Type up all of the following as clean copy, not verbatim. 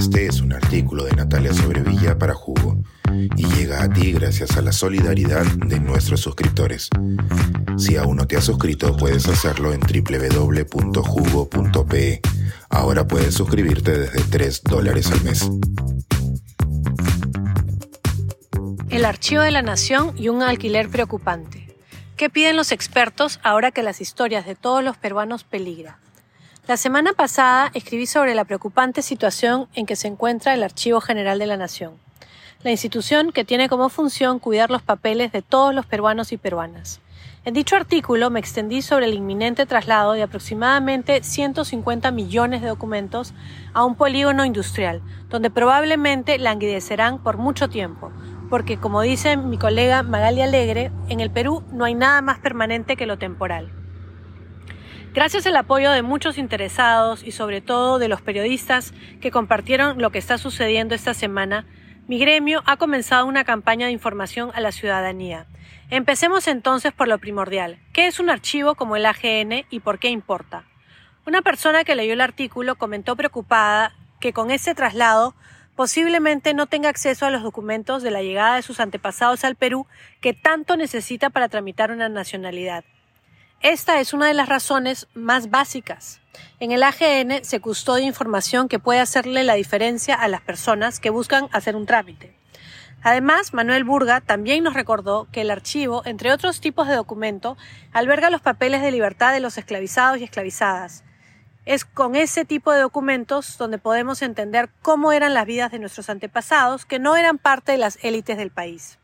Este es un artículo de Natalia Sobrevilla para Jugo y llega a ti gracias a la solidaridad de nuestros suscriptores. Si aún no te has suscrito, puedes hacerlo en www.jugo.pe. Ahora puedes suscribirte desde $3 al mes. El Archivo de la Nación y un alquiler preocupante. ¿Qué piden los expertos ahora que las historias de todos los peruanos peligran? La semana pasada escribí sobre la preocupante situación en que se encuentra el Archivo General de la Nación, la institución que tiene como función cuidar los papeles de todos los peruanos y peruanas. En dicho artículo me extendí sobre el inminente traslado de aproximadamente 150 millones de documentos a un polígono industrial, donde probablemente languidecerán por mucho tiempo, porque, como dice mi colega Magali Alegre, en el Perú no hay nada más permanente que lo temporal. Gracias al apoyo de muchos interesados y sobre todo de los periodistas que compartieron lo que está sucediendo esta semana, mi gremio ha comenzado una campaña de información a la ciudadanía. Empecemos entonces por lo primordial. ¿Qué es un archivo como el AGN y por qué importa? Una persona que leyó el artículo comentó preocupada que con este traslado posiblemente no tenga acceso a los documentos de la llegada de sus antepasados al Perú que tanto necesita para tramitar una nacionalidad. Esta es una de las razones más básicas. En el AGN se custodia información que puede hacerle la diferencia a las personas que buscan hacer un trámite. Además, Manuel Burga también nos recordó que el archivo, entre otros tipos de documento, alberga los papeles de libertad de los esclavizados y esclavizadas. Es con ese tipo de documentos donde podemos entender cómo eran las vidas de nuestros antepasados que no eran parte de las élites del país.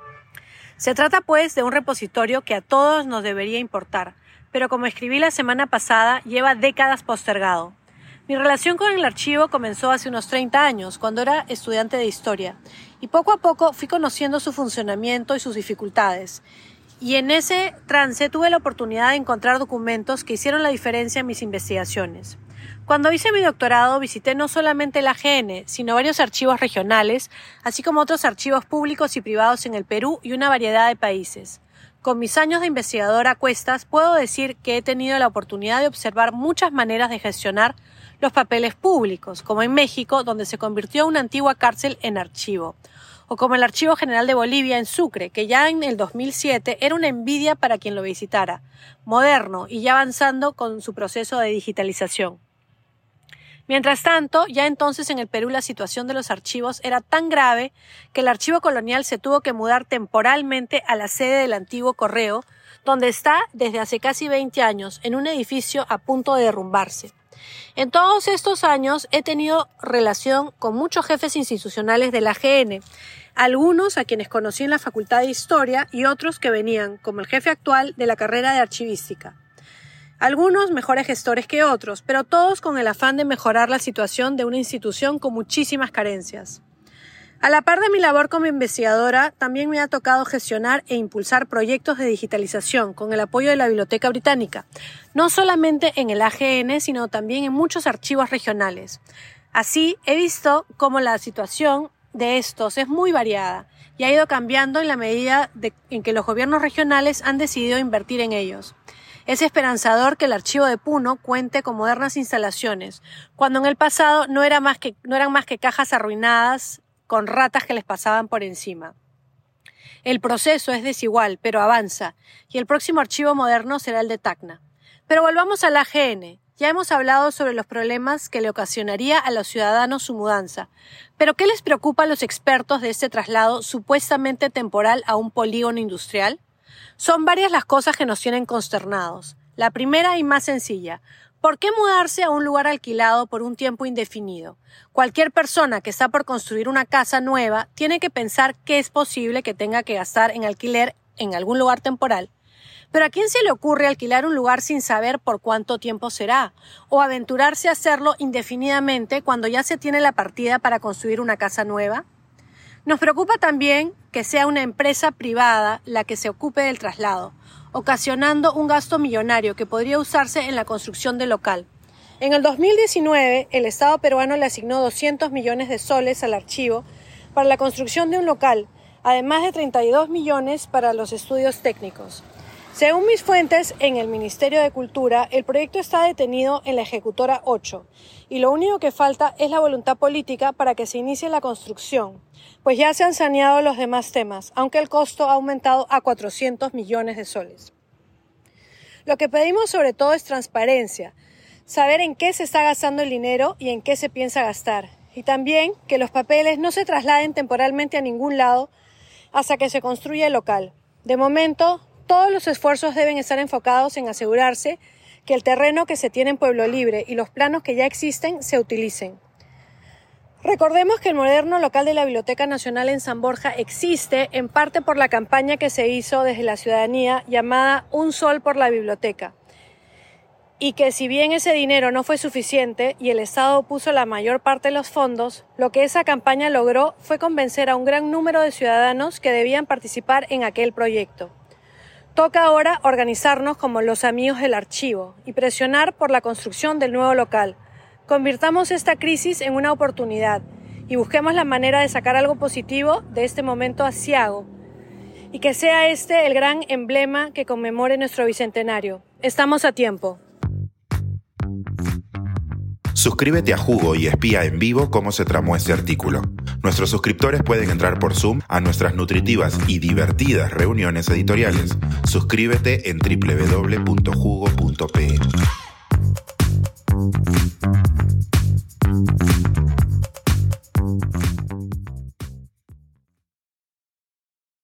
Se trata pues de un repositorio que a todos nos debería importar, pero como escribí la semana pasada, lleva décadas postergado. Mi relación con el archivo comenzó hace unos 30 años, cuando era estudiante de historia, y poco a poco fui conociendo su funcionamiento y sus dificultades. Y en ese trance tuve la oportunidad de encontrar documentos que hicieron la diferencia en mis investigaciones. Cuando hice mi doctorado visité no solamente el AGN, sino varios archivos regionales, así como otros archivos públicos y privados en el Perú y una variedad de países. Con mis años de investigadora a cuestas, puedo decir que he tenido la oportunidad de observar muchas maneras de gestionar los papeles públicos, como en México, donde se convirtió una antigua cárcel en archivo, o como el Archivo General de Bolivia en Sucre, que ya en el 2007 era una envidia para quien lo visitara, moderno y ya avanzando con su proceso de digitalización. Mientras tanto, ya entonces en el Perú la situación de los archivos era tan grave que el archivo colonial se tuvo que mudar temporalmente a la sede del antiguo Correo, donde está desde hace casi 20 años, en un edificio a punto de derrumbarse. En todos estos años he tenido relación con muchos jefes institucionales del AGN, algunos a quienes conocí en la Facultad de Historia y otros que venían, como el jefe actual, de la carrera de archivística. Algunos mejores gestores que otros, pero todos con el afán de mejorar la situación de una institución con muchísimas carencias. A la par de mi labor como investigadora, también me ha tocado gestionar e impulsar proyectos de digitalización con el apoyo de la Biblioteca Británica, no solamente en el AGN, sino también en muchos archivos regionales. Así, he visto cómo la situación de estos es muy variada y ha ido cambiando en la medida en que los gobiernos regionales han decidido invertir en ellos. Es esperanzador que el archivo de Puno cuente con modernas instalaciones, cuando en el pasado no eran más que cajas arruinadas con ratas que les pasaban por encima. El proceso es desigual, pero avanza, y el próximo archivo moderno será el de Tacna. Pero volvamos al AGN. Ya hemos hablado sobre los problemas que le ocasionaría a los ciudadanos su mudanza. ¿Pero qué les preocupa a los expertos de este traslado supuestamente temporal a un polígono industrial? Son varias las cosas que nos tienen consternados. La primera y más sencilla. ¿Por qué mudarse a un lugar alquilado por un tiempo indefinido? Cualquier persona que está por construir una casa nueva tiene que pensar que es posible que tenga que gastar en alquiler en algún lugar temporal. Pero ¿a quién se le ocurre alquilar un lugar sin saber por cuánto tiempo será? ¿O aventurarse a hacerlo indefinidamente cuando ya se tiene la partida para construir una casa nueva? Nos preocupa también que sea una empresa privada la que se ocupe del traslado, ocasionando un gasto millonario que podría usarse en la construcción del local. En el 2019, el Estado peruano le asignó 200 millones de soles al archivo para la construcción de un local, además de 32 millones para los estudios técnicos. Según mis fuentes en el Ministerio de Cultura, el proyecto está detenido en la Ejecutora 8 y lo único que falta es la voluntad política para que se inicie la construcción, pues ya se han saneado los demás temas, aunque el costo ha aumentado a 400 millones de soles. Lo que pedimos sobre todo es transparencia, saber en qué se está gastando el dinero y en qué se piensa gastar, y también que los papeles no se trasladen temporalmente a ningún lado hasta que se construya el local. De momento, todos los esfuerzos deben estar enfocados en asegurarse que el terreno que se tiene en Pueblo Libre y los planos que ya existen se utilicen. Recordemos que el moderno local de la Biblioteca Nacional en San Borja existe en parte por la campaña que se hizo desde la ciudadanía llamada Un Sol por la Biblioteca, y que si bien ese dinero no fue suficiente y el Estado puso la mayor parte de los fondos, lo que esa campaña logró fue convencer a un gran número de ciudadanos que debían participar en aquel proyecto. Toca ahora organizarnos como los amigos del archivo y presionar por la construcción del nuevo local. Convirtamos esta crisis en una oportunidad y busquemos la manera de sacar algo positivo de este momento aciago y que sea este el gran emblema que conmemore nuestro bicentenario. Estamos a tiempo. Suscríbete a Jugo y espía en vivo cómo se tramó este artículo. Nuestros suscriptores pueden entrar por Zoom a nuestras nutritivas y divertidas reuniones editoriales. Suscríbete en www.jugo.p.